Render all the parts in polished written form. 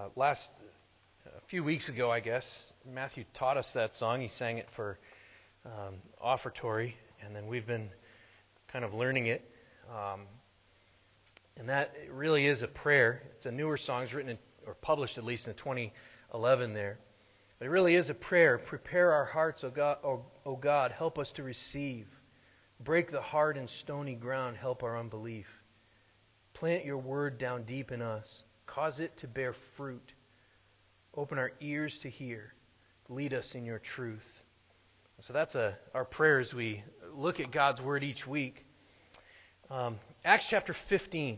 A few weeks ago, I guess, Matthew taught us that song. He sang it for offertory, and then we've been kind of learning it. And that really is a prayer. It's a newer song. It's written or published at least in 2011 there. But it really is a prayer. Prepare our hearts, O God. Help us to receive. Break the hard and stony ground. Help our unbelief. Plant your word down deep in us. Cause it to bear fruit. Open our ears to hear. Lead us in your truth. So that's our prayer as we look at God's word each week. Acts chapter 15.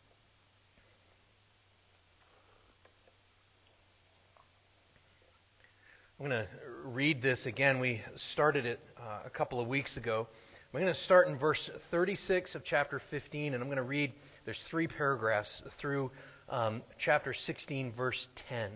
I'm going to read this again. We started it a couple of weeks ago. I'm going to start in verse 36 of chapter 15, and I'm going to read, there's 3 paragraphs through chapter 16, verse 10.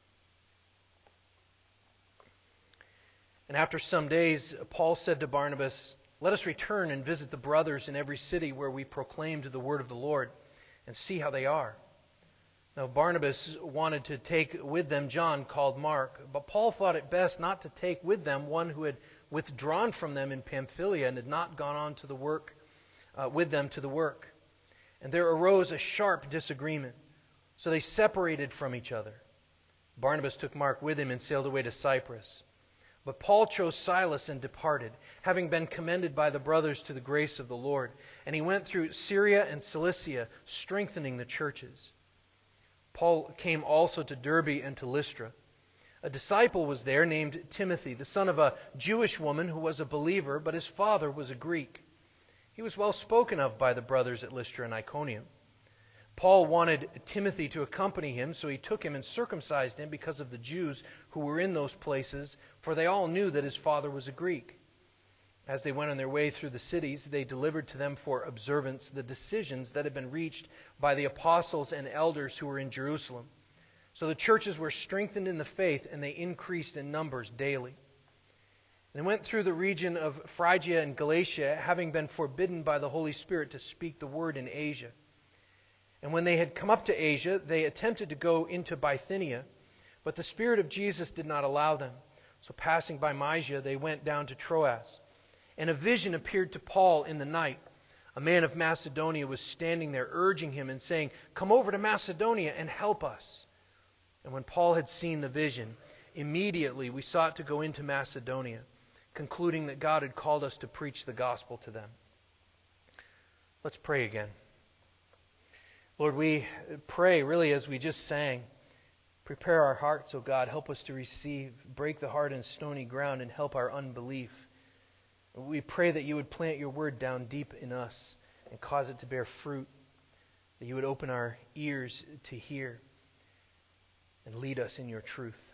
And after some days, Paul said to Barnabas, "Let us return and visit the brothers in every city where we proclaimed the word of the Lord, and see how they are." Now Barnabas wanted to take with them John, called Mark, but Paul thought it best not to take with them one who had withdrawn from them in Pamphylia and had not gone on to the work with them to the work. And there arose a sharp disagreement, so they separated from each other. Barnabas took Mark with him and sailed away to Cyprus. But Paul chose Silas and departed, having been commended by the brothers to the grace of the Lord. And he went through Syria and Cilicia, strengthening the churches. Paul came also to Derbe and to Lystra. A disciple was there named Timothy, the son of a Jewish woman who was a believer, but his father was a Greek. He was well spoken of by the brothers at Lystra and Iconium. Paul wanted Timothy to accompany him, so he took him and circumcised him because of the Jews who were in those places, for they all knew that his father was a Greek. As they went on their way through the cities, they delivered to them for observance the decisions that had been reached by the apostles and elders who were in Jerusalem. So the churches were strengthened in the faith, and they increased in numbers daily. They went through the region of Phrygia and Galatia, having been forbidden by the Holy Spirit to speak the word in Asia. And when they had come up to Asia, they attempted to go into Bithynia, but the Spirit of Jesus did not allow them. So passing by Mysia, they went down to Troas. And a vision appeared to Paul in the night. A man of Macedonia was standing there, urging him and saying, "Come over to Macedonia and help us." And when Paul had seen the vision, immediately we sought to go into Macedonia, concluding that God had called us to preach the gospel to them. Let's pray again. Lord, we pray, really, as we just sang, prepare our hearts, O God. Help us to receive. Break the hard and stony ground and help our unbelief. We pray that you would plant your word down deep in us and cause it to bear fruit, that you would open our ears to hear and lead us in your truth.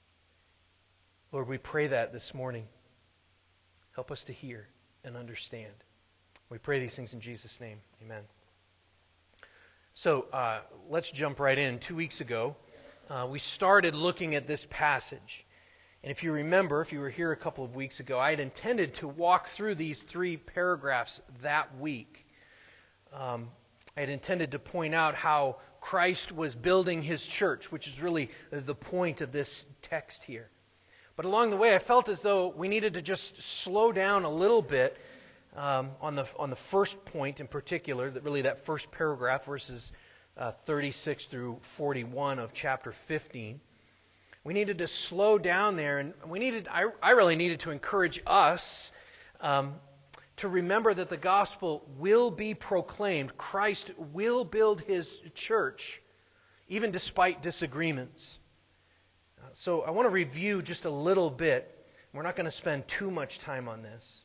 Lord, we pray that this morning. Help us to hear and understand. We pray these things in Jesus' name. Amen. So let's jump right in. 2 weeks ago, we started looking at this passage. And if you remember, if you were here a couple of weeks ago, I had intended to walk through these 3 paragraphs that week. I had intended to point out how Christ was building his church, which is really the point of this text here. But along the way, I felt as though we needed to just slow down a little bit on the first point in particular, that first paragraph, verses 36 through 41 of chapter 15. We needed to slow down there, and I really needed to encourage us to remember that the gospel will be proclaimed. Christ will build his church, even despite disagreements. So I want to review just a little bit. We're not going to spend too much time on this.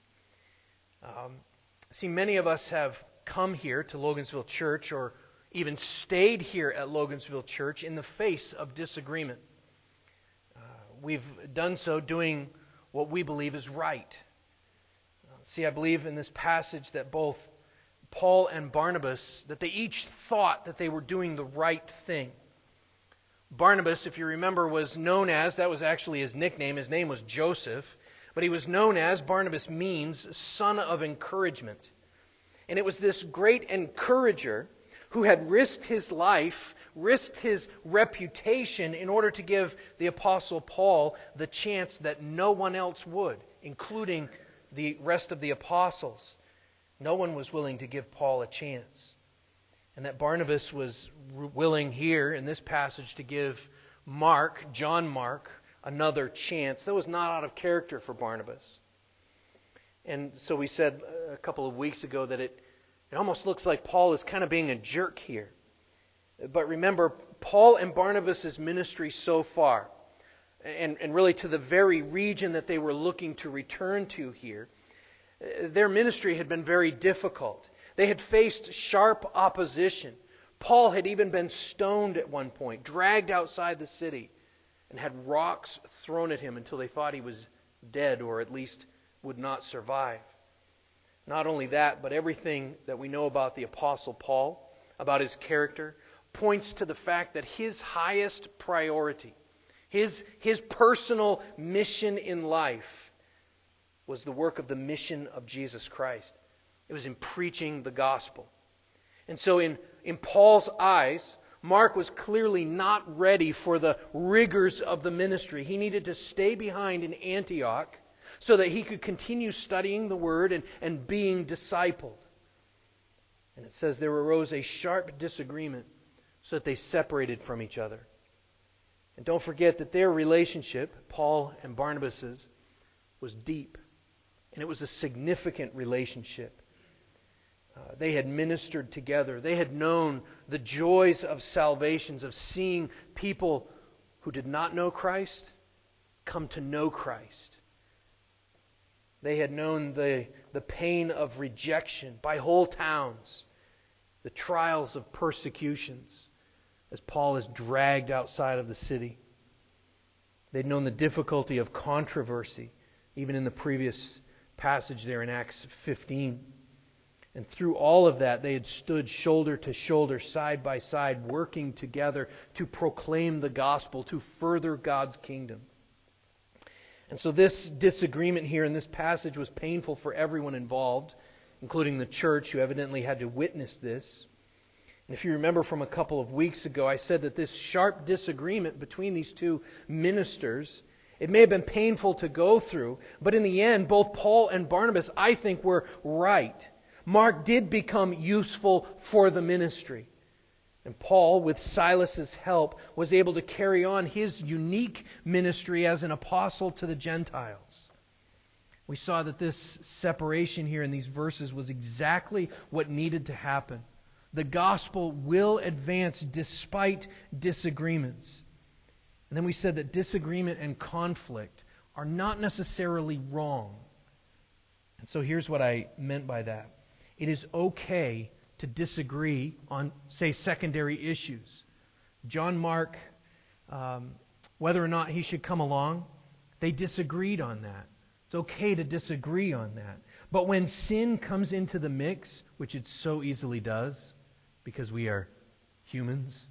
See, many of us have come here to Logansville Church or even stayed here at Logansville Church in the face of disagreement. We've done so doing what we believe is right. See, I believe in this passage that both Paul and Barnabas, that they each thought that they were doing the right thing. Barnabas, if you remember, was known as, that was actually his nickname, his name was Joseph, but he was known as, Barnabas means, son of encouragement. And it was this great encourager who had risked his life risked his reputation in order to give the Apostle Paul the chance that no one else would, including the rest of the apostles. No one was willing to give Paul a chance. And that Barnabas was willing here in this passage to give John Mark, another chance. That was not out of character for Barnabas. And so we said a couple of weeks ago that it almost looks like Paul is kind of being a jerk here. But remember, Paul and Barnabas' ministry so far, and really to the very region that they were looking to return to here, their ministry had been very difficult. They had faced sharp opposition. Paul had even been stoned at one point, dragged outside the city, and had rocks thrown at him until they thought he was dead, or at least would not survive. Not only that, but everything that we know about the Apostle Paul, about his character, points to the fact that his highest priority, his personal mission in life, was the work of the mission of Jesus Christ. It was in preaching the gospel. And so in Paul's eyes, Mark was clearly not ready for the rigors of the ministry. He needed to stay behind in Antioch so that he could continue studying the Word and being discipled. And it says there arose a sharp disagreement so that they separated from each other. And don't forget that their relationship, Paul and Barnabas's, was deep. And it was a significant relationship. They had ministered together. They had known the joys of salvations, of seeing people who did not know Christ come to know Christ. They had known the pain of rejection by whole towns, the trials of persecutions as Paul is dragged outside of the city. They'd known the difficulty of controversy, even in the previous passage there in Acts 15. And through all of that, they had stood shoulder to shoulder, side by side, working together to proclaim the gospel, to further God's kingdom. And so this disagreement here in this passage was painful for everyone involved, including the church, who evidently had to witness this. And if you remember from a couple of weeks ago, I said that this sharp disagreement between these two ministers, it may have been painful to go through, but in the end, both Paul and Barnabas, I think, were right. Mark did become useful for the ministry. And Paul, with Silas's help, was able to carry on his unique ministry as an apostle to the Gentiles. We saw that this separation here in these verses was exactly what needed to happen. The gospel will advance despite disagreements. And then we said that disagreement and conflict are not necessarily wrong. And so here's what I meant by that. It is okay to disagree on, say, secondary issues. John Mark, whether or not he should come along, they disagreed on that. It's okay to disagree on that. But when sin comes into the mix, which it so easily does, because we are humans,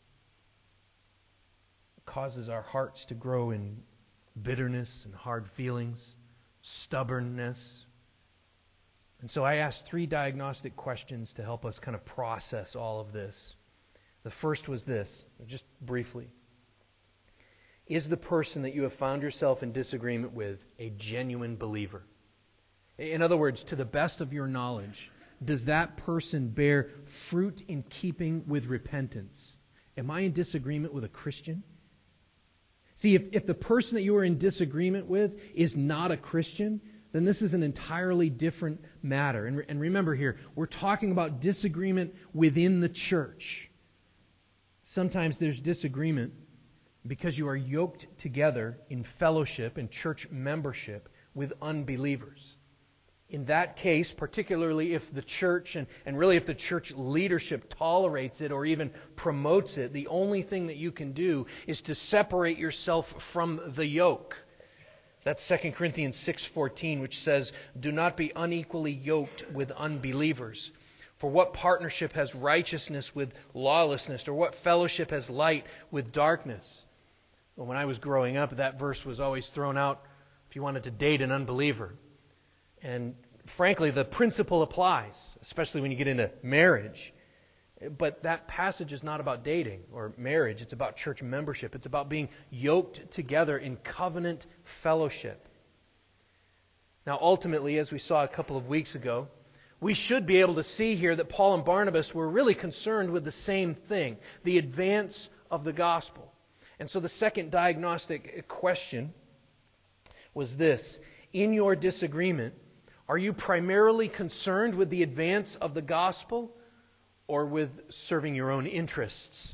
it causes our hearts to grow in bitterness and hard feelings, stubbornness. And so I asked 3 diagnostic questions to help us kind of process all of this. The first was this, just briefly. Is the person that you have found yourself in disagreement with a genuine believer? In other words, to the best of your knowledge, does that person bear fruit in keeping with repentance? Am I in disagreement with a Christian? See, if the person that you are in disagreement with is not a Christian, then this is an entirely different matter. And remember here, we're talking about disagreement within the church. Sometimes there's disagreement because you are yoked together in fellowship and church membership with unbelievers. In that case, particularly if the church and really if the church leadership tolerates it or even promotes it, the only thing that you can do is to separate yourself from the yoke. That's 2 Corinthians 6:14, which says, "Do not be unequally yoked with unbelievers. For what partnership has righteousness with lawlessness, or what fellowship has light with darkness?" Well, when I was growing up, that verse was always thrown out if you wanted to date an unbeliever. And frankly, the principle applies, especially when you get into marriage. But that passage is not about dating or marriage. It's about church membership. It's about being yoked together in covenant fellowship. Now, ultimately, as we saw a couple of weeks ago, we should be able to see here that Paul and Barnabas were really concerned with the same thing, the advance of the gospel. And so the second diagnostic question was this: in your disagreement, are you primarily concerned with the advance of the gospel or with serving your own interests?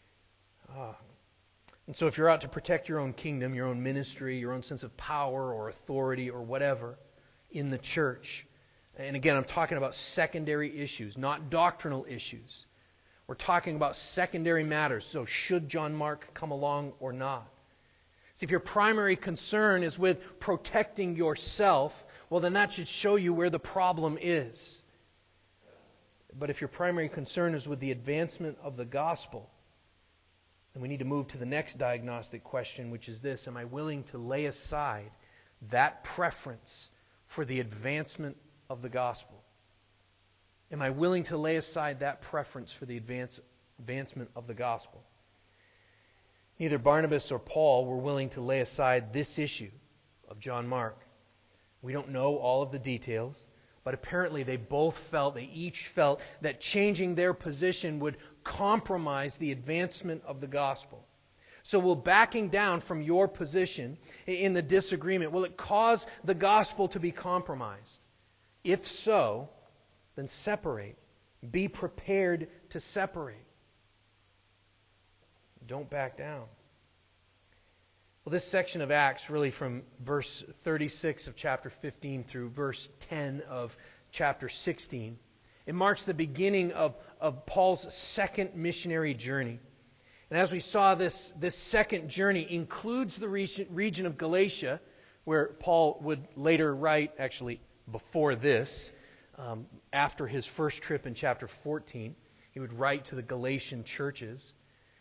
And so if you're out to protect your own kingdom, your own ministry, your own sense of power or authority or whatever in the church, and again, I'm talking about secondary issues, not doctrinal issues. We're talking about secondary matters. So should John Mark come along or not? See, if your primary concern is with protecting yourself, well, then that should show you where the problem is. But if your primary concern is with the advancement of the gospel, then we need to move to the next diagnostic question, which is this: am I willing to lay aside that preference for the advancement of the gospel? Am I willing to lay aside that preference for the advancement of the gospel? Neither Barnabas or Paul were willing to lay aside this issue of John Mark. We don't know all of the details, but apparently they each felt that changing their position would compromise the advancement of the gospel. So will backing down from your position in the disagreement, will it cause the gospel to be compromised? If so, then separate. Be prepared to separate. Don't back down. Well, this section of Acts, really from verse 36 of chapter 15 through verse 10 of chapter 16, it marks the beginning of Paul's second missionary journey. And as we saw, this second journey includes the region of Galatia, where Paul would later write, actually before this, after his first trip in chapter 14, he would write to the Galatian churches.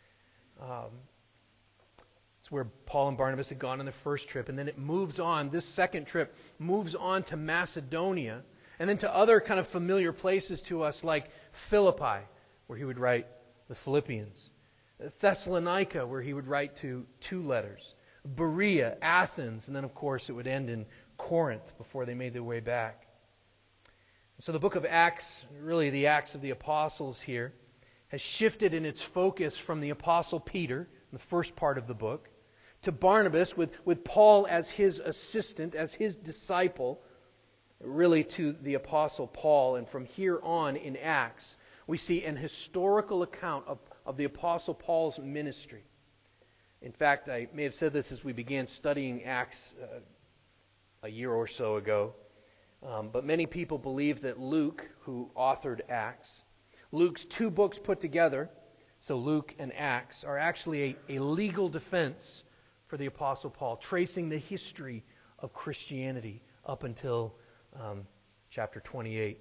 It's where Paul and Barnabas had gone on their first trip, and then it moves on. This second trip moves on to Macedonia, and then to other kind of familiar places to us like Philippi, where he would write the Philippians, Thessalonica, where he would write two letters, Berea, Athens, and then of course it would end in Corinth before they made their way back. So the book of Acts, really the Acts of the Apostles here, has shifted in its focus from the Apostle Peter, in the first part of the book, to Barnabas with Paul as his assistant, as his disciple, really to the Apostle Paul. And from here on in Acts, we see an historical account of the Apostle Paul's ministry. In fact, I may have said this as we began studying Acts a year or so ago, but many people believe that Luke, who authored Acts, Luke's two books put together, so Luke and Acts, are actually a legal defense for the Apostle Paul, tracing the history of Christianity up until chapter 28.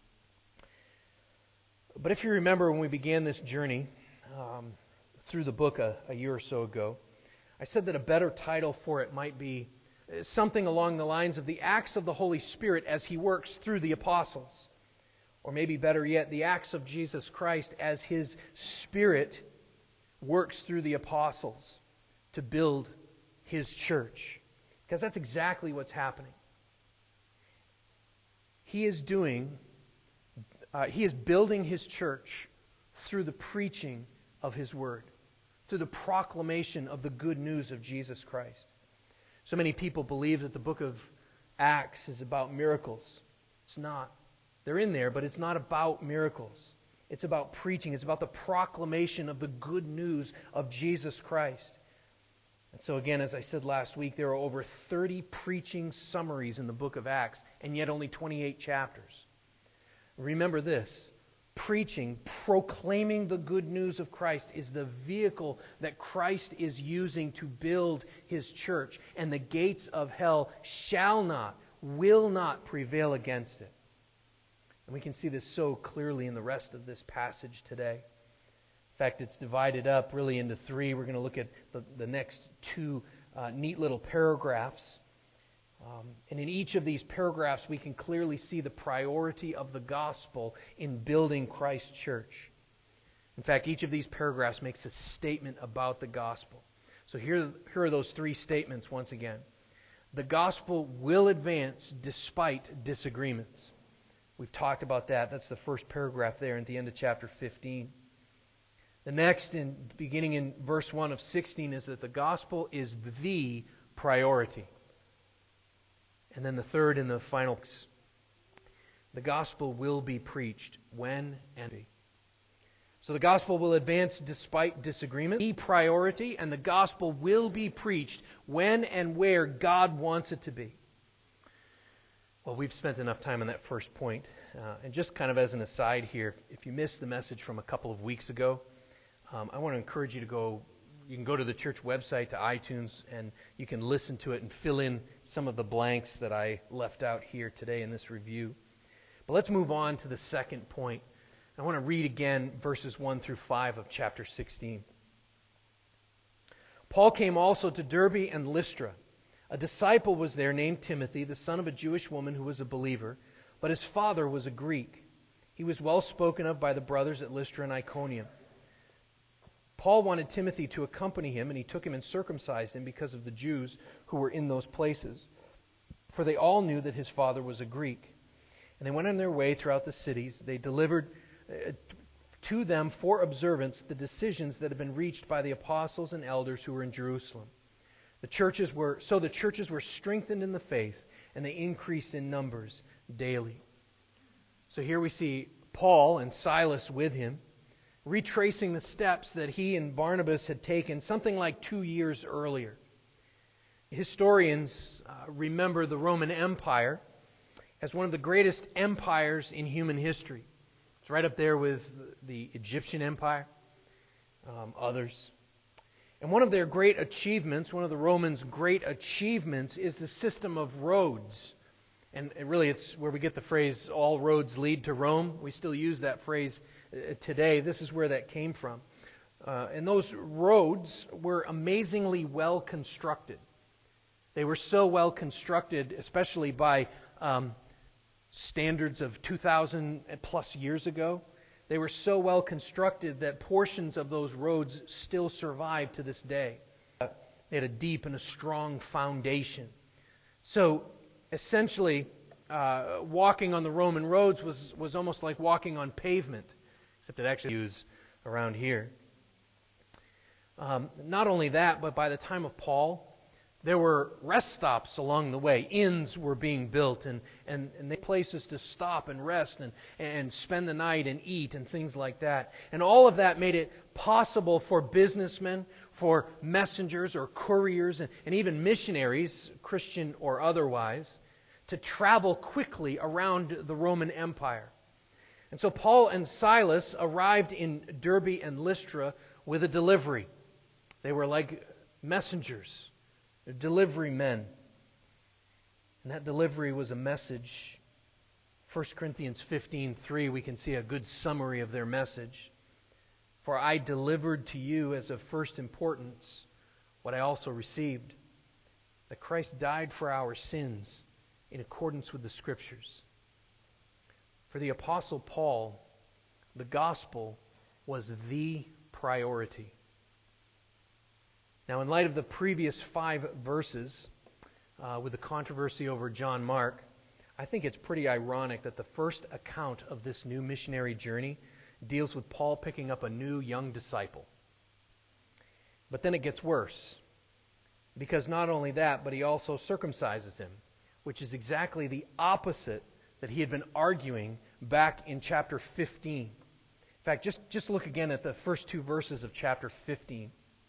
But if you remember when we began this journey through the book a year or so ago, I said that a better title for it might be something along the lines of the Acts of the Holy Spirit as He works through the apostles. Or maybe better yet, the acts of Jesus Christ as His Spirit works through the apostles to build His church. Because that's exactly what's happening. He is building His church through the preaching of His Word, through the proclamation of the good news of Jesus Christ. So many people believe that the book of Acts is about miracles. It's not. They're in there, but it's not about miracles. It's about preaching. It's about the proclamation of the good news of Jesus Christ. And so again, as I said last week, there are over 30 preaching summaries in the book of Acts, and yet only 28 chapters. Remember this: preaching, proclaiming the good news of Christ is the vehicle that Christ is using to build His church, and the gates of hell will not prevail against it. And we can see this so clearly in the rest of this passage today. In fact, it's divided up really into three. We're going to look at the next two neat little paragraphs. And in each of these paragraphs, we can clearly see the priority of the gospel in building Christ's church. In fact, each of these paragraphs makes a statement about the gospel. So here are those three statements once again. The gospel will advance despite disagreements. We've talked about that. That's the first paragraph there at the end of chapter 15. The next, beginning in verse 1 of 16, is that the gospel is the priority. And then the third and the final, the gospel will be preached when and be. So the gospel will advance despite disagreement, the priority, and the gospel will be preached when and where God wants it to be. Well, we've spent enough time on that first point. And just kind of as an aside here, if you missed the message from a couple of weeks ago, I want to encourage you to go. You can go to the church website, to iTunes, and you can listen to it and fill in some of the blanks that I left out here today in this review. But let's move on to the second point. I want to read again verses 1 through 5 of chapter 16. Paul came also to Derbe and Lystra. A disciple was there named Timothy, the son of a Jewish woman who was a believer, but his father was a Greek. He was well spoken of by the brothers at Lystra and Iconium. Paul wanted Timothy to accompany him, and he took him and circumcised him because of the Jews who were in those places. For they all knew that his father was a Greek. And they went on their way throughout the cities. They delivered to them for observance the decisions that had been reached by the apostles and elders who were in Jerusalem. The churches were strengthened in the faith, and they increased in numbers daily. So here we see Paul and Silas with him, retracing the steps that he and Barnabas had taken something like 2 years earlier. Historians remember the Roman Empire as one of the greatest empires in human history. It's right up there with the Egyptian Empire, others. And one of their great achievements, one of the Romans' great achievements, is the system of roads. And really it's where we get the phrase, all roads lead to Rome. We still use that phrase today. This is where that came from. And those roads were amazingly well constructed. They were so well constructed, especially by standards of 2,000 plus years ago. They were so well constructed that portions of those roads still survive to this day. They had a deep and a strong foundation. So essentially, walking on the Roman roads was almost like walking on pavement, except it actually used around here. Not only that, but by the time of Paul, there were rest stops along the way. Inns were being built, and they places to stop and rest and spend the night and eat and things like that. And all of that made it possible for businessmen, for messengers or couriers, and even missionaries, Christian or otherwise, to travel quickly around the Roman Empire. And so Paul and Silas arrived in Derbe and Lystra with a delivery. They were like messengers. They're delivery men. And that delivery was a message. 1 Corinthians 15:3, we can see a good summary of their message. For I delivered to you as of first importance what I also received, that Christ died for our sins in accordance with the Scriptures. For the Apostle Paul, the gospel was the priority. Now, in light of the previous 5 verses, with the controversy over John Mark, I think it's pretty ironic that the first account of this new missionary journey deals with Paul picking up a new young disciple. But then it gets worse, because not only that, but he also circumcises him, which is exactly the opposite that he had been arguing back in chapter 15. In fact, just look again at the first 2 verses of chapter 15.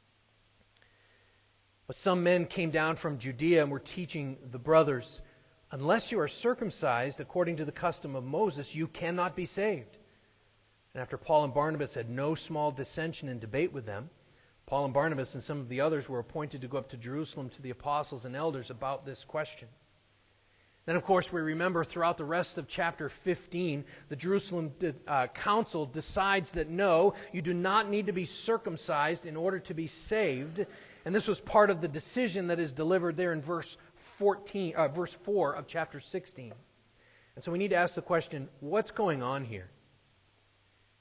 But some men came down from Judea and were teaching the brothers, unless you are circumcised according to the custom of Moses, you cannot be saved. And after Paul and Barnabas had no small dissension and debate with them, Paul and Barnabas and some of the others were appointed to go up to Jerusalem to the apostles and elders about this question. Then, of course, we remember throughout the rest of chapter 15, the Jerusalem council decides that no, you do not need to be circumcised in order to be saved. And this was part of the decision that is delivered there in verse 4 of chapter 16. And so we need to ask the question, what's going on here?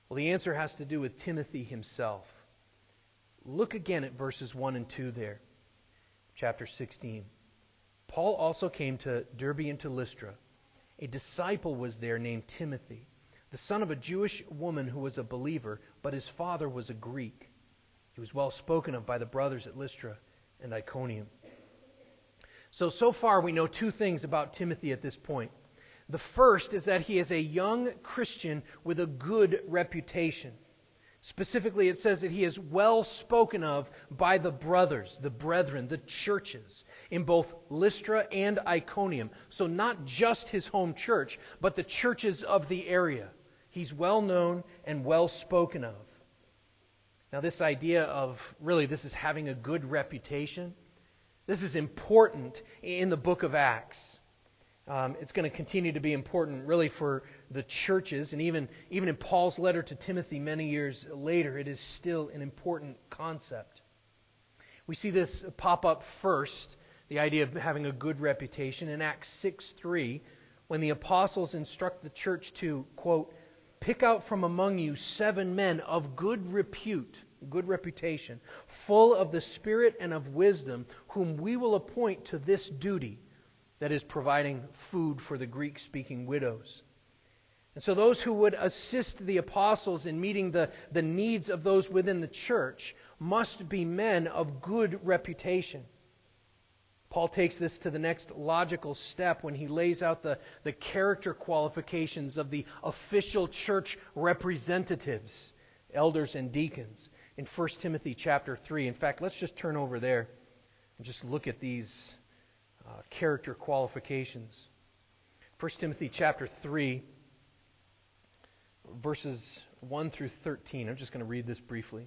Well, the answer has to do with Timothy himself. Look again at verses 1 and 2 there, chapter 16. Paul also came to Derbe and to Lystra. A disciple was there named Timothy, the son of a Jewish woman who was a believer, but his father was a Greek. He was well spoken of by the brothers at Lystra and Iconium. So far we know two things about Timothy at this point. The first is that he is a young Christian with a good reputation. Specifically, it says that he is well spoken of by the brothers, the brethren, the churches in both Lystra and Iconium. So not just his home church, but the churches of the area. He's well known and well spoken of. Now this idea of, really, this is having a good reputation, this is important in the book of Acts. It's going to continue to be important, really, for the churches. And even in Paul's letter to Timothy many years later, it is still an important concept. We see this pop up first, the idea of having a good reputation, in Acts 6:3, when the apostles instruct the church to, quote, pick out from among you 7 men of good repute, good reputation, full of the Spirit and of wisdom, whom we will appoint to this duty, that is, providing food for the Greek-speaking widows. And so those who would assist the apostles in meeting the needs of those within the church must be men of good reputation. Paul takes this to the next logical step when he lays out the character qualifications of the official church representatives, elders and deacons, in 1 Timothy chapter 3. In fact, let's just turn over there and just look at these character qualifications. 1 Timothy chapter 3, verses 1 through 13. I'm just going to read this briefly.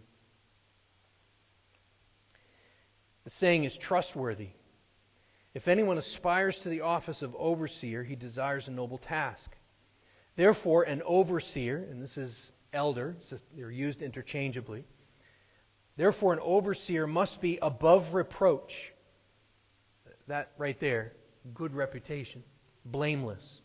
The saying is trustworthy. If anyone aspires to the office of overseer, he desires a noble task. Therefore, an overseer, and this is elder, so they're used interchangeably. Therefore, an overseer must be above reproach. That right there, good reputation, blameless.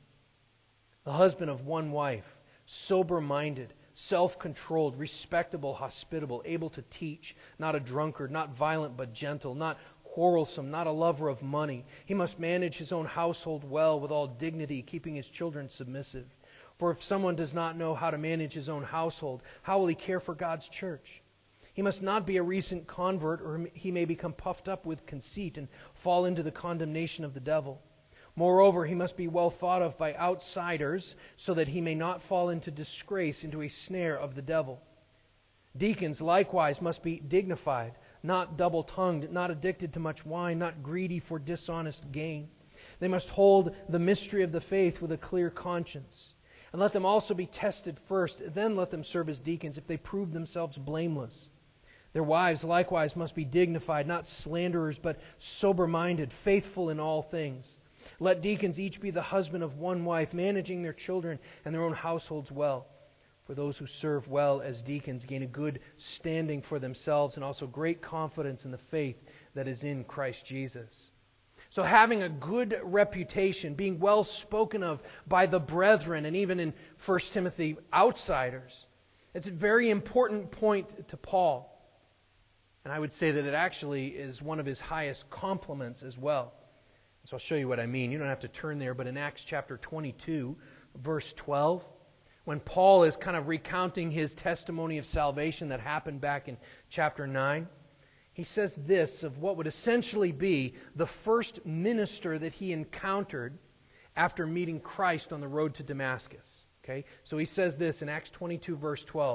The husband of one wife, sober-minded, self-controlled, respectable, hospitable, able to teach, not a drunkard, not violent but gentle, not quarrelsome, not a lover of money. He must manage his own household well with all dignity, keeping his children submissive. For if someone does not know how to manage his own household, how will he care for God's church? He must not be a recent convert, or he may become puffed up with conceit and fall into the condemnation of the devil. Moreover, he must be well thought of by outsiders, so that he may not fall into disgrace, into a snare of the devil. Deacons likewise must be dignified, not double-tongued, not addicted to much wine, not greedy for dishonest gain. They must hold the mystery of the faith with a clear conscience. And let them also be tested first, then let them serve as deacons if they prove themselves blameless. Their wives likewise must be dignified, not slanderers, but sober-minded, faithful in all things. Let deacons each be the husband of one wife, managing their children and their own households well. For those who serve well as deacons gain a good standing for themselves and also great confidence in the faith that is in Christ Jesus. So having a good reputation, being well spoken of by the brethren, and even in 1 Timothy, outsiders, it's a very important point to Paul. And I would say that it actually is one of his highest compliments as well. So I'll show you what I mean. You don't have to turn there, but in Acts chapter 22, verse 12, when Paul is kind of recounting his testimony of salvation that happened back in chapter 9, he says this of what would essentially be the first minister that he encountered after meeting Christ on the road to Damascus. Okay? So he says this in Acts 22, verse 12.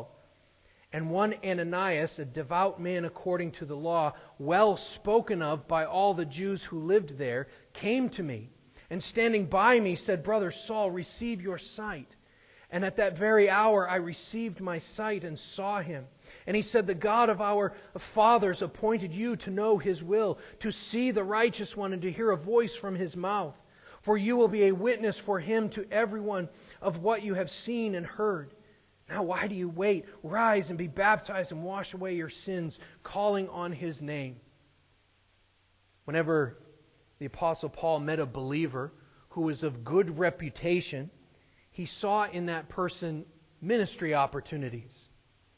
And one Ananias, a devout man according to the law, well spoken of by all the Jews who lived there, came to me, and standing by me said, Brother Saul, receive your sight. And at that very hour I received my sight and saw him. And he said, The God of our fathers appointed you to know his will, to see the righteous one, and to hear a voice from his mouth. For you will be a witness for him to everyone of what you have seen and heard. Now why do you wait? Rise and be baptized and wash away your sins, calling on his name. Whenever the Apostle Paul met a believer who was of good reputation, he saw in that person ministry opportunities.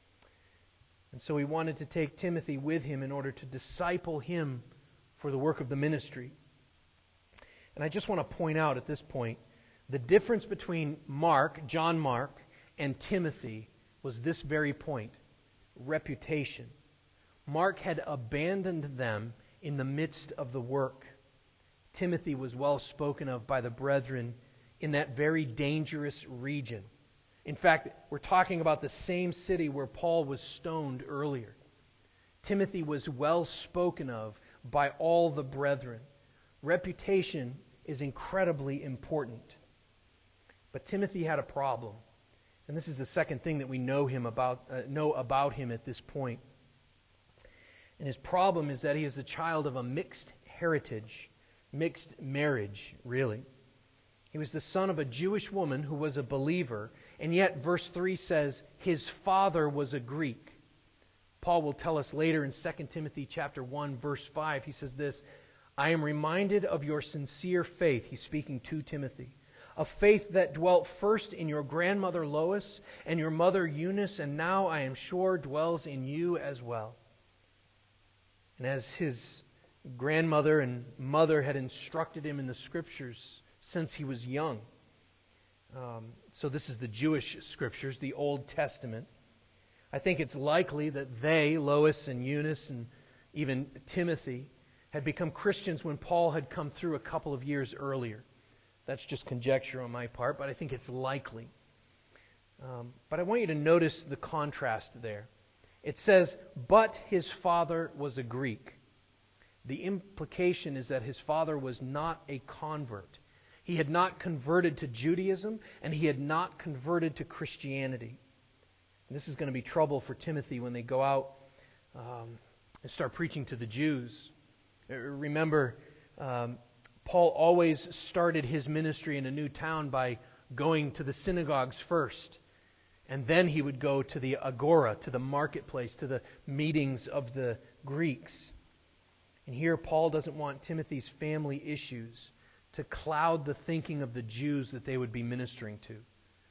And so he wanted to take Timothy with him in order to disciple him for the work of the ministry. And I just want to point out at this point, the difference between Mark, John Mark, and Timothy was this very point: reputation. Mark had abandoned them in the midst of the work. Timothy was well spoken of by the brethren in that very dangerous region. In fact, we're talking about the same city where Paul was stoned earlier. Timothy was well spoken of by all the brethren. Reputation is incredibly important. But Timothy had a problem. And this is the second thing that we know about him at this point. And his problem is that he is a child of a mixed heritage, mixed marriage, really. He was the son of a Jewish woman who was a believer, and yet verse 3 says his father was a Greek. Paul will tell us later in 2 Timothy chapter 1, verse 5, he says this, I am reminded of your sincere faith, he's speaking to Timothy, a faith that dwelt first in your grandmother Lois and your mother Eunice, and now I am sure dwells in you as well. And as his grandmother and mother had instructed him in the Scriptures since he was young. So this is the Jewish Scriptures, the Old Testament. I think it's likely that they, Lois and Eunice and even Timothy, had become Christians when Paul had come through a couple of years earlier. That's just conjecture on my part, but I think it's likely. But I want you to notice the contrast there. It says, but his father was a Greek. The implication is that his father was not a convert. He had not converted to Judaism, and he had not converted to Christianity. And this is going to be trouble for Timothy when they go out and start preaching to the Jews. Remember, Paul always started his ministry in a new town by going to the synagogues first. And then he would go to the agora, to the marketplace, to the meetings of the Greeks. And here Paul doesn't want Timothy's family issues to cloud the thinking of the Jews that they would be ministering to.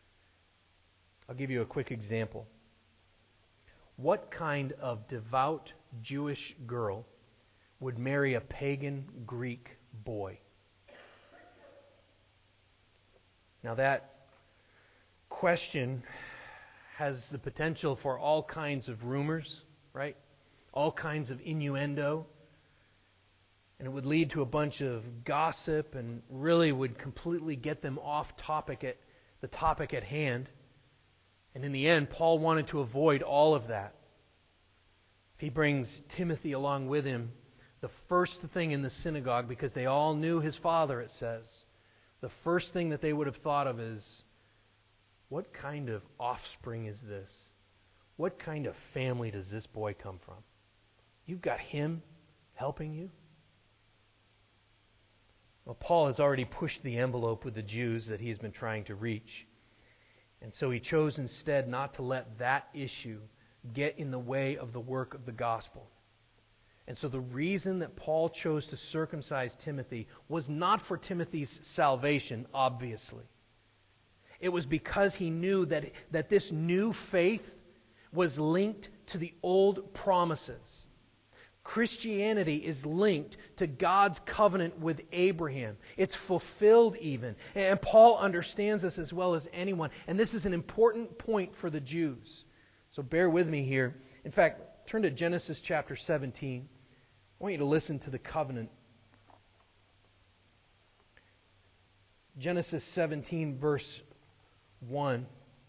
I'll give you a quick example. What kind of devout Jewish girl would marry a pagan Greek boy? Now that question has the potential for all kinds of rumors, right? All kinds of innuendo. And it would lead to a bunch of gossip and really would completely get them off topic at the topic at hand. And in the end, Paul wanted to avoid all of that. If he brings Timothy along with him, the first thing in the synagogue, because they all knew his father, it says, the first thing that they would have thought of is, what kind of offspring is this? What kind of family does this boy come from? You've got him helping you? Well, Paul has already pushed the envelope with the Jews that he's been trying to reach. And so he chose instead not to let that issue get in the way of the work of the gospel. And so the reason that Paul chose to circumcise Timothy was not for Timothy's salvation, obviously. It was because he knew that this new faith was linked to the old promises. Christianity is linked to God's covenant with Abraham. It's fulfilled even. And Paul understands this as well as anyone. And this is an important point for the Jews. So bear with me here. In fact, turn to Genesis chapter 17. I want you to listen to the covenant. Genesis 17, verse 1.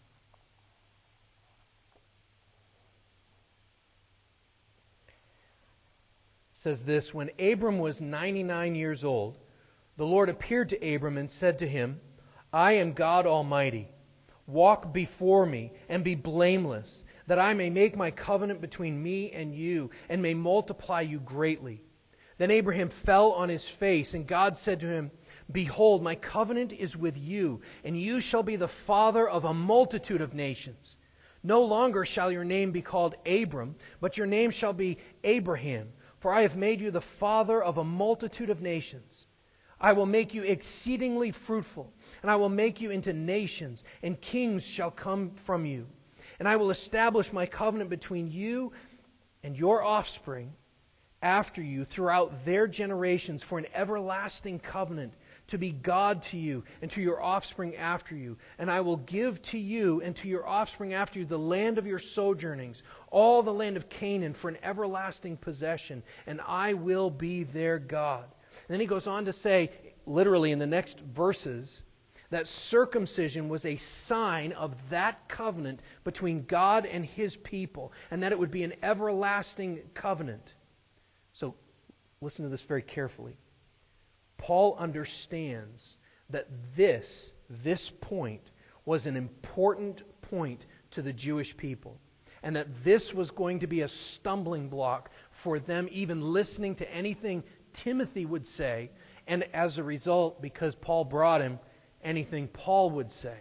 Says this, when Abram was 99 years old, the Lord appeared to Abram and said to him, I am God Almighty. Walk before me and be blameless, that I may make my covenant between me and you, and may multiply you greatly. Then Abraham fell on his face, and God said to him, Behold, my covenant is with you, and you shall be the father of a multitude of nations. No longer shall your name be called Abram, but your name shall be Abraham. For I have made you the father of a multitude of nations. I will make you exceedingly fruitful. and I will make you into nations, and kings shall come from you. And I will establish my covenant between you and your offspring after you throughout their generations for an everlasting covenant, to be God to you and to your offspring after you. And I will give to you and to your offspring after you the land of your sojournings, all the land of Canaan, for an everlasting possession, and I will be their God. And then he goes on to say, literally in the next verses, that circumcision was a sign of that covenant between God and His people, and that it would be an everlasting covenant. So, listen to this very carefully. Paul understands that this point was an important point to the Jewish people, and that this was going to be a stumbling block for them even listening to anything Timothy would say, and as a result, because Paul brought him, anything Paul would say.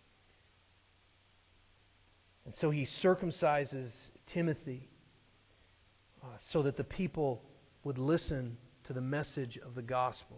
And so he circumcises Timothy so that the people would listen to the message of the gospel.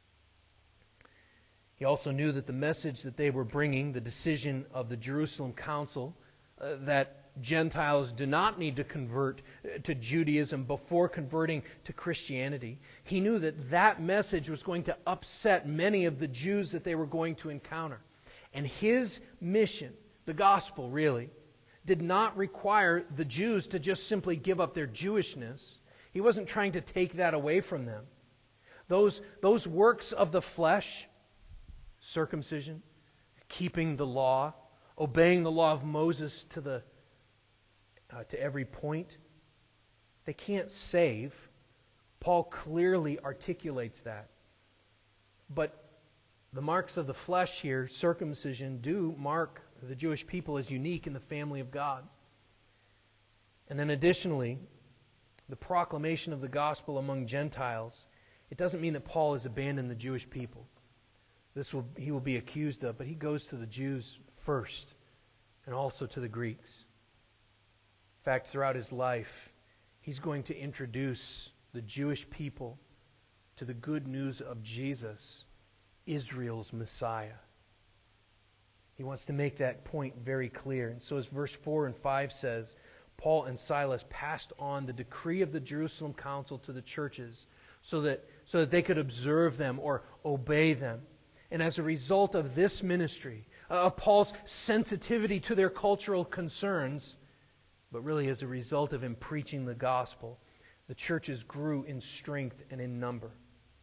He also knew that the message that they were bringing, the decision of the Jerusalem Council, that Gentiles do not need to convert to Judaism before converting to Christianity. He knew that that message was going to upset many of the Jews that they were going to encounter. And his mission, the gospel really, did not require the Jews to just simply give up their Jewishness. He wasn't trying to take that away from them. Those works of the flesh, circumcision, keeping the law, obeying the law of Moses to every point, they can't save. Paul clearly articulates that. But the marks of the flesh here, circumcision, do mark the Jewish people as unique in the family of God. And then additionally, the proclamation of the gospel among Gentiles, it doesn't mean that Paul has abandoned the Jewish people. He will be accused of, but he goes to the Jews first and also to the Greeks. In fact, throughout his life, he's going to introduce the Jewish people to the good news of Jesus, Israel's Messiah. He wants to make that point very clear. And so as verse 4 and 5 says, Paul and Silas passed on the decree of the Jerusalem Council to the churches so that they could observe them or obey them. And as a result of this ministry, of Paul's sensitivity to their cultural concerns, but really as a result of him preaching the gospel, the churches grew in strength and in number.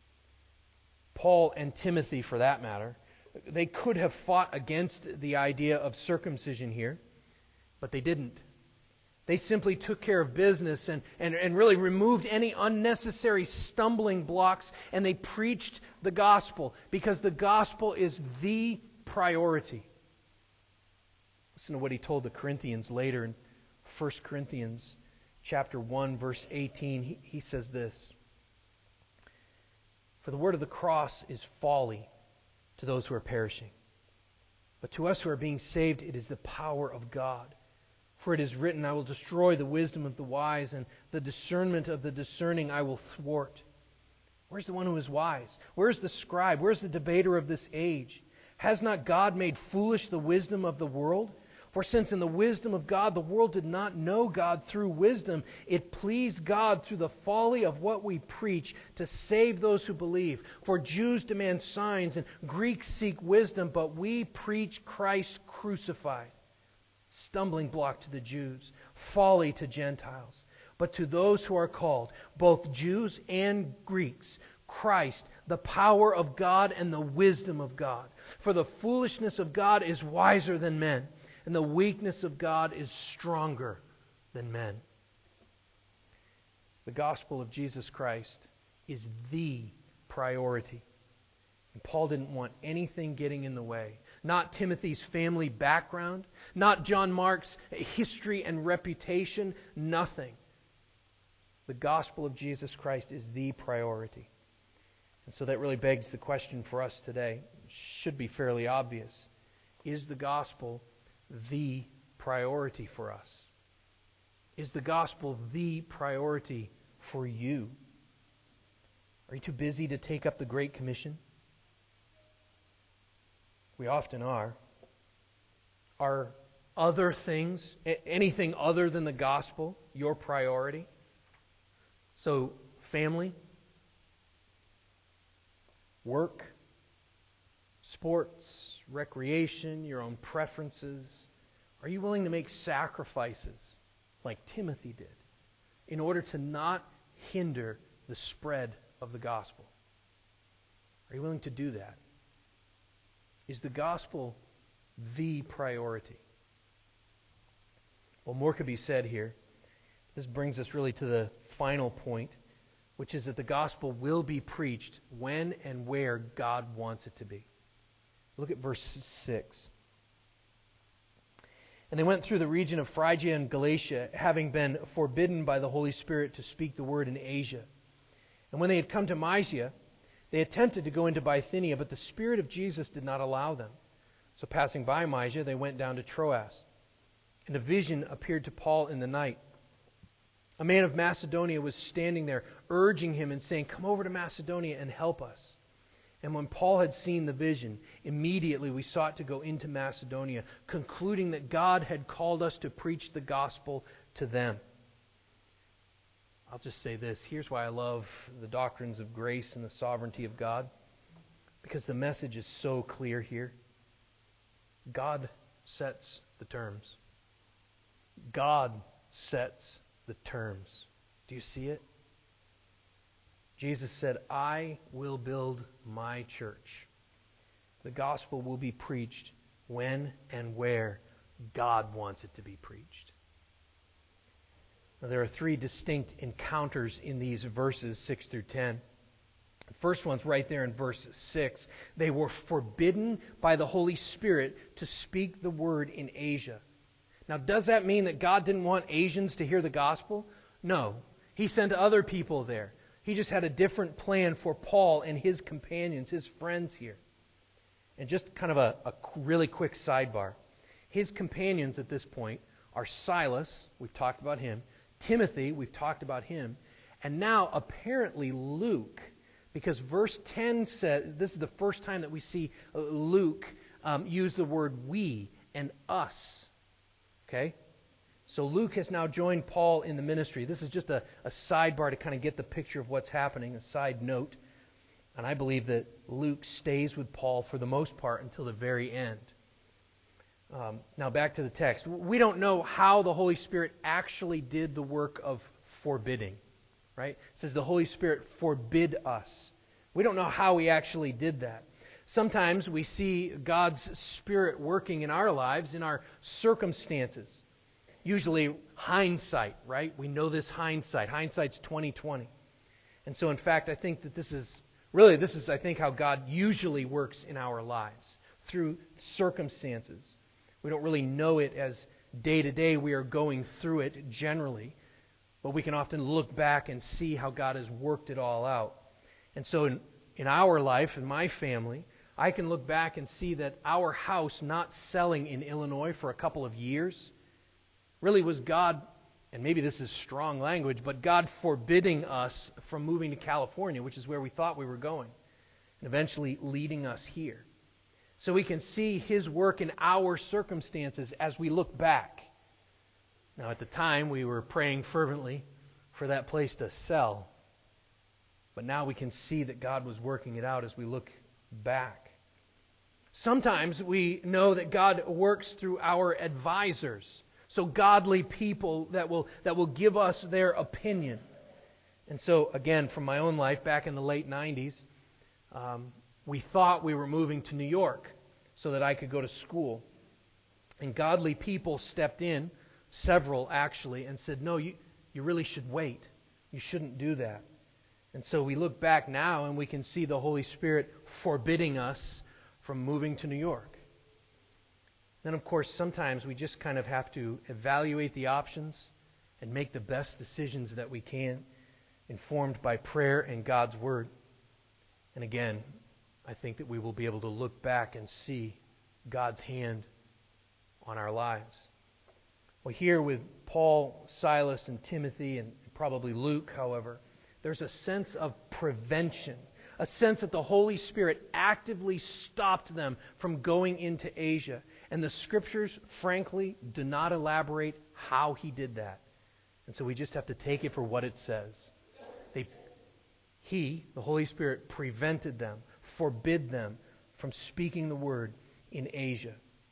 Paul and Timothy, for that matter, they could have fought against the idea of circumcision here, but they didn't. They simply took care of business and really removed any unnecessary stumbling blocks, and they preached the gospel because the gospel is the priority. Listen to what he told the Corinthians later in 1 Corinthians chapter 1, verse 18. He says this: "For the word of the cross is folly to those who are perishing, but to us who are being saved it is the power of God. For it is written, I will destroy the wisdom of the wise, and the discernment of the discerning I will thwart." Where's the one who is wise? Where's the scribe? Where's the debater of this age? Has not God made foolish the wisdom of the world? For since in the wisdom of God the world did not know God through wisdom, it pleased God through the folly of what we preach to save those who believe. For Jews demand signs and Greeks seek wisdom, but we preach Christ crucified. Stumbling block to the Jews, folly to Gentiles. But to those who are called, both Jews and Greeks, Christ, the power of God and the wisdom of God. For the foolishness of God is wiser than men, and the weakness of God is stronger than men. The gospel of Jesus Christ is the priority. And Paul didn't want anything getting in the way. Not Timothy's family background, not John Mark's history and reputation, nothing. The gospel of Jesus Christ is the priority. And so that really begs the question for us today. It should be fairly obvious. Is the gospel the priority for us? Is the gospel the priority for you? Are you too busy to take up the Great Commission? We often are. Are other things, anything other than the gospel, your priority? So, family, work, sports, recreation, your own preferences. Are you willing to make sacrifices like Timothy did in order to not hinder the spread of the gospel? Are you willing to do that? Is the gospel the priority? Well, more could be said here. This brings us really to the final point, which is that the gospel will be preached when and where God wants it to be. Look at verse 6. And they went through the region of Phrygia and Galatia, having been forbidden by the Holy Spirit to speak the word in Asia. And when they had come to Mysia, they attempted to go into Bithynia, but the Spirit of Jesus did not allow them. So passing by Mysia, they went down to Troas. And a vision appeared to Paul in the night. A man of Macedonia was standing there, urging him and saying, "Come over to Macedonia and help us." And when Paul had seen the vision, immediately we sought to go into Macedonia, concluding that God had called us to preach the gospel to them. I'll just say this. Here's why I love the doctrines of grace and the sovereignty of God. Because the message is so clear here. God sets the terms. God sets the terms. Do you see it? Jesus said, "I will build my church." The gospel will be preached when and where God wants it to be preached. Now, there are three distinct encounters in these verses 6 through 10. The first one's right there in verse 6. They were forbidden by the Holy Spirit to speak the word in Asia. Now, does that mean that God didn't want Asians to hear the gospel? No. He sent other people there. He just had a different plan for Paul and his companions, his friends here. And just kind of a really quick sidebar. His companions at this point are Silas, we've talked about him, Timothy, we've talked about him, and now apparently Luke, because verse 10 says, this is the first time that we see Luke use the word we and us. Okay? So Luke has now joined Paul in the ministry. This is just a sidebar to kind of get the picture of what's happening, a side note. And I believe that Luke stays with Paul for the most part until the very end. Now back to the text. We don't know how the Holy Spirit actually did the work of forbidding. Right? It says the Holy Spirit forbid us. We don't know how He actually did that. Sometimes we see God's Spirit working in our lives, in our circumstances. Usually hindsight, right? We know this hindsight. Hindsight's 20/20. And so in fact, I think that this is I think how God usually works in our lives, through circumstances. We don't really know it as day to day we are going through it generally, but we can often look back and see how God has worked it all out. And so in our life, in my family, I can look back and see that our house not selling in Illinois for a couple of years really was God, and maybe this is strong language, but God forbidding us from moving to California, which is where we thought we were going, and eventually leading us here. So we can see His work in our circumstances as we look back. Now, at the time, we were praying fervently for that place to sell, but now we can see that God was working it out as we look back. Sometimes we know that God works through our advisors. So godly people that will give us their opinion. And so, again, from my own life, back in the late 90s, we thought we were moving to New York so that I could go to school. And godly people stepped in, several actually, and said, "No, you really should wait. You shouldn't do that." And so we look back now and we can see the Holy Spirit forbidding us from moving to New York. Then, of course, sometimes we just kind of have to evaluate the options and make the best decisions that we can, informed by prayer and God's Word. And again, I think that we will be able to look back and see God's hand on our lives. Well, here with Paul, Silas, and Timothy, and probably Luke, however, there's a sense of prevention, a sense that the Holy Spirit actively stopped them from going into Asia. And the Scriptures, frankly, do not elaborate how He did that. And so we just have to take it for what it says. He, the Holy Spirit, prevented them, forbid them from speaking the word in Asia.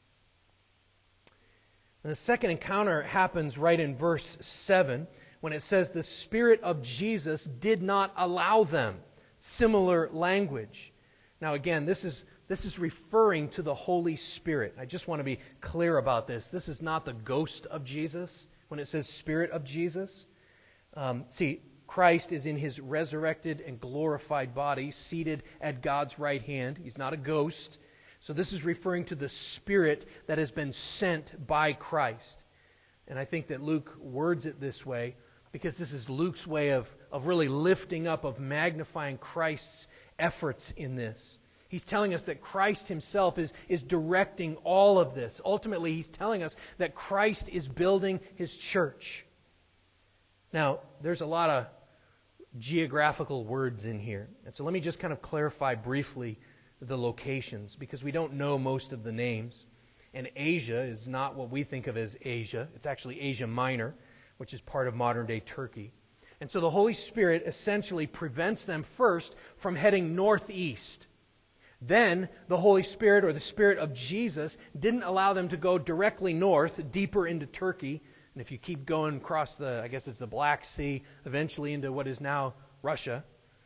And the second encounter happens right in verse 7 when it says the Spirit of Jesus did not allow them. Similar language. Now again, this is referring to the Holy Spirit. I just want to be clear about this. This is not the ghost of Jesus when it says Spirit of Jesus. See, Christ is in His resurrected and glorified body, seated at God's right hand. He's not a ghost. So this is referring to the Spirit that has been sent by Christ. And I think that Luke words it this way because this is Luke's way of really lifting up, of magnifying Christ's efforts in this. He's telling us that Christ Himself is directing all of this. Ultimately, He's telling us that Christ is building His church. Now, there's a lot of geographical words in here. And so let me just kind of clarify briefly the locations, because we don't know most of the names. And Asia is not what we think of as Asia. It's actually Asia Minor, which is part of modern-day Turkey. And so the Holy Spirit essentially prevents them first from heading northeast. Then the Holy Spirit, or the Spirit of Jesus, didn't allow them to go directly north, deeper into Turkey. And if you keep going across I guess it's the Black Sea, eventually into what is now Russia.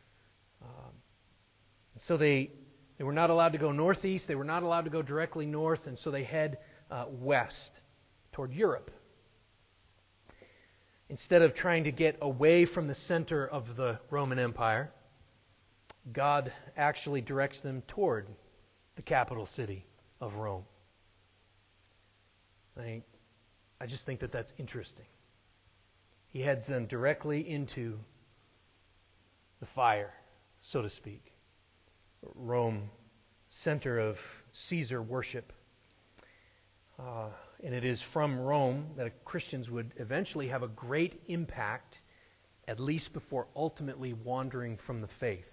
So they were not allowed to go northeast. They were not allowed to go directly north. And so they head west toward Europe. Instead of trying to get away from the center of the Roman Empire, God actually directs them toward the capital city of Rome. I just think that that's interesting. He heads them directly into the fire, so to speak. Rome, center of Caesar worship. And it is from Rome that Christians would eventually have a great impact, at least before ultimately wandering from the faith.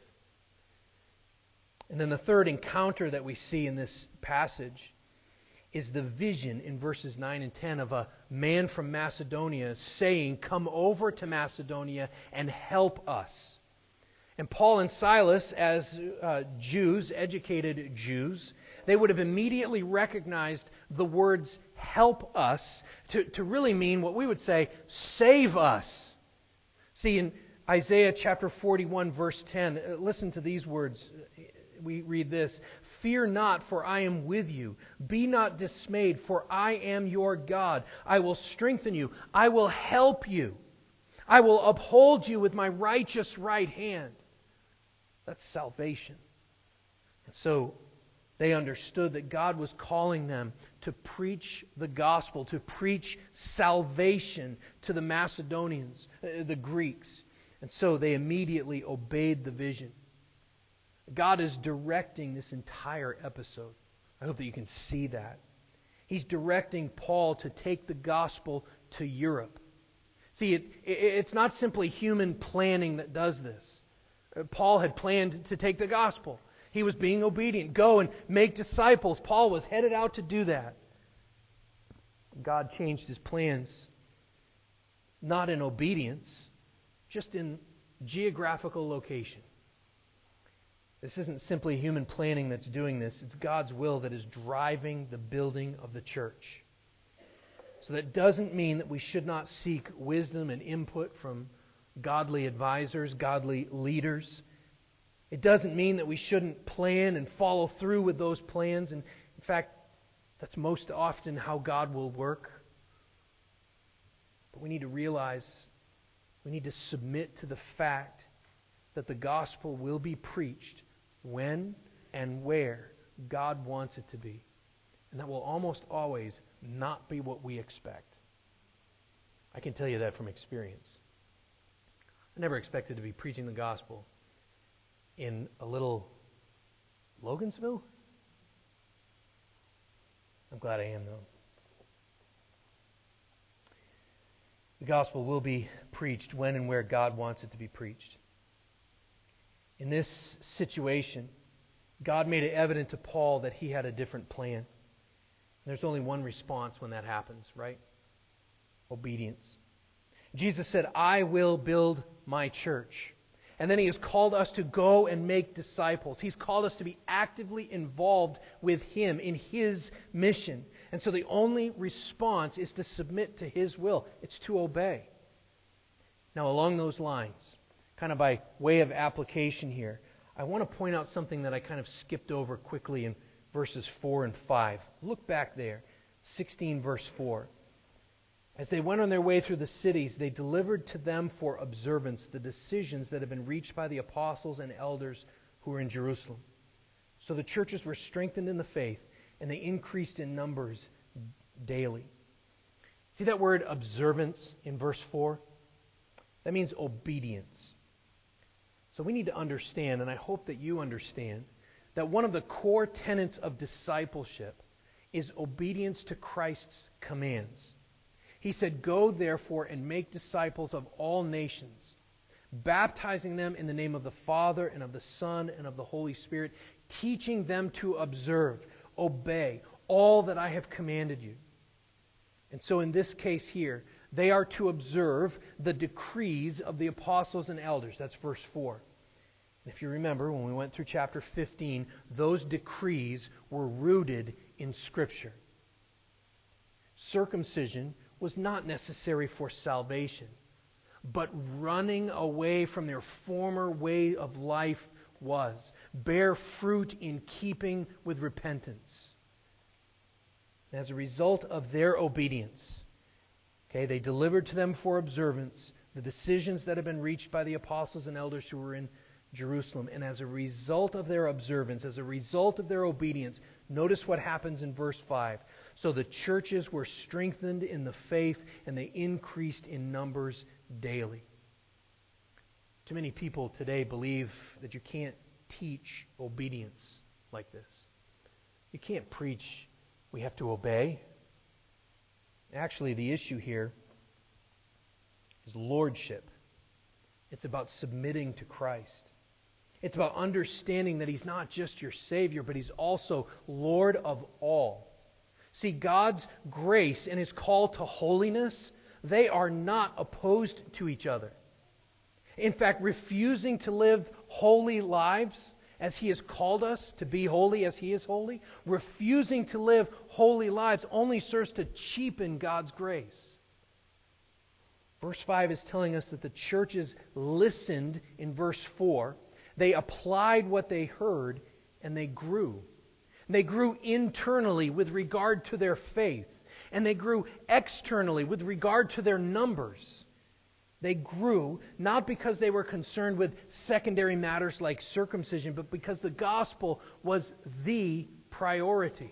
And then the third encounter that we see in this passage is the vision in verses 9 and 10 of a man from Macedonia saying, "Come over to Macedonia and help us." And Paul and Silas, as Jews, educated Jews, they would have immediately recognized the words "help us" to really mean what we would say, "save us." See, in Isaiah chapter 41, verse 10, listen to these words. We read this: "Fear not, for I am with you. Be not dismayed, for I am your God. I will strengthen you. I will help you. I will uphold you with my righteous right hand." That's salvation. And so they understood that God was calling them to preach the gospel, to preach salvation to the Macedonians, the Greeks. And so they immediately obeyed the vision. God is directing this entire episode. I hope that you can see that. He's directing Paul to take the gospel to Europe. See, it's not simply human planning that does this. Paul had planned to take the gospel. He was being obedient. Go and make disciples. Paul was headed out to do that. God changed his plans, not in obedience, just in geographical location. This isn't simply human planning that's doing this. It's God's will that is driving the building of the church. So that doesn't mean that we should not seek wisdom and input from godly advisors, godly leaders. It doesn't mean that we shouldn't plan and follow through with those plans. And in fact, that's most often how God will work. But we need to realize, we need to submit to the fact that the gospel will be preached when and where God wants it to be. And that will almost always not be what we expect. I can tell you that from experience. I never expected to be preaching the gospel in a little Logansville. I'm glad I am, though. The gospel will be preached when and where God wants it to be preached. In this situation, God made it evident to Paul that he had a different plan. There's only one response when that happens, right? Obedience. Jesus said, I will build my church. And then he has called us to go and make disciples. He's called us to be actively involved with him in his mission. And so the only response is to submit to his will. It's to obey. Now, along those lines, kind of by way of application here, I want to point out something that I kind of skipped over quickly in verses 4 and 5. Look back there, 16 verse 4. As they went on their way through the cities, they delivered to them for observance the decisions that had been reached by the apostles and elders who were in Jerusalem. So the churches were strengthened in the faith, and they increased in numbers daily. See that word observance in verse 4? That means obedience. So we need to understand, and I hope that you understand, that one of the core tenets of discipleship is obedience to Christ's commands. He said, go therefore and make disciples of all nations, baptizing them in the name of the Father and of the Son and of the Holy Spirit, teaching them to observe, obey all that I have commanded you. And so in this case here, they are to observe the decrees of the apostles and elders. That's verse 4. If you remember, when we went through chapter 15, those decrees were rooted in Scripture. Circumcision was not necessary for salvation, but running away from their former way of life was. Bear fruit in keeping with repentance. As a result of their obedience, they delivered to them for observance the decisions that had been reached by the apostles and elders who were in Jerusalem. And as a result of their observance, as a result of their obedience, notice what happens in verse 5. So the churches were strengthened in the faith, and they increased in numbers daily. Too many people today believe that you can't teach obedience like this. You can't preach, we have to obey. Actually, the issue here is lordship. It's about submitting to Christ. It's about understanding that He's not just your Savior, but He's also Lord of all. See, God's grace and His call to holiness, they are not opposed to each other. In fact, refusing to live holy lives as He has called us to be holy as He is holy, refusing to live holy lives only serves to cheapen God's grace. Verse 5 is telling us that the churches listened in verse 4. They applied what they heard, and they grew. They grew internally with regard to their faith, and they grew externally with regard to their numbers. They grew not because they were concerned with secondary matters like circumcision, but because the gospel was the priority.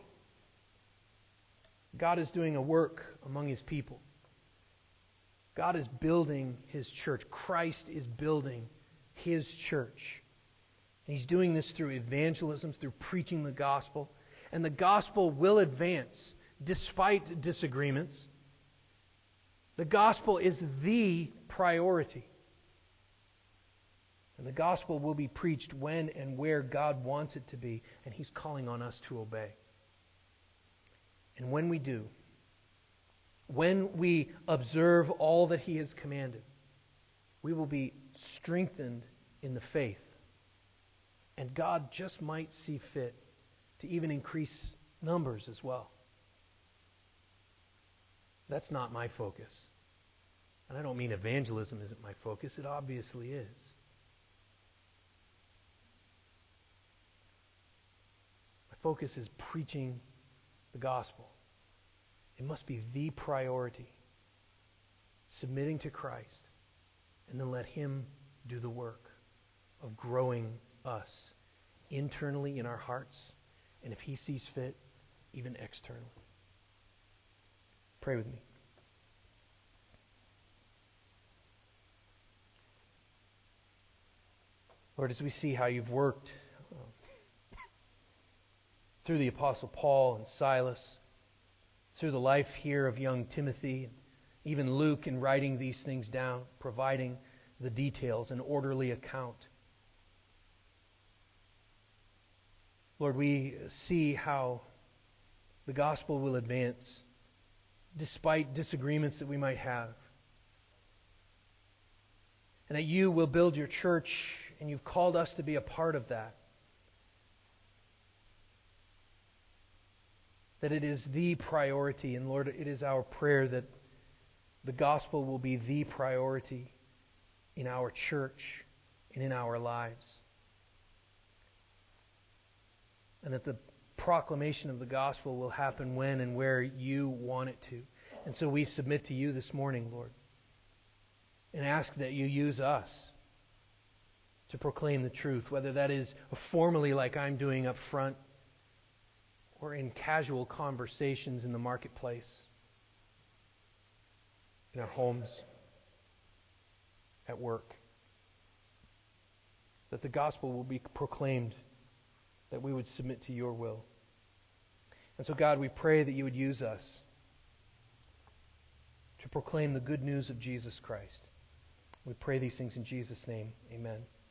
God is doing a work among His people. God is building His church. Christ is building His church. And He's doing this through evangelism, through preaching the gospel. And the gospel will advance despite disagreements. The gospel is the priority. And the gospel will be preached when and where God wants it to be, and He's calling on us to obey. And when we do, when we observe all that He has commanded, we will be strengthened in the faith. And God just might see fit to even increase numbers as well. That's not my focus. And I don't mean evangelism isn't my focus. It obviously is. My focus is preaching the gospel. It must be the priority. Submitting to Christ. And then let Him do the work of growing us internally in our hearts. And if He sees fit, even externally. Pray with me. Lord, as we see how You've worked through the Apostle Paul and Silas, through the life here of young Timothy, and even Luke in writing these things down, providing the details, an orderly account. Lord, we see how the gospel will advance despite disagreements that we might have. And that you will build your church, and you've called us to be a part of that. That it is the priority, and Lord, it is our prayer that the gospel will be the priority in our church and in our lives. And that the proclamation of the gospel will happen when and where you want it to. And so we submit to you this morning, Lord, and ask that you use us to proclaim the truth, whether that is formally like I'm doing up front or in casual conversations in the marketplace, in our homes, at work. That the gospel will be proclaimed, that we would submit to your will. And so, God, we pray that you would use us to proclaim the good news of Jesus Christ. We pray these things in Jesus' name. Amen.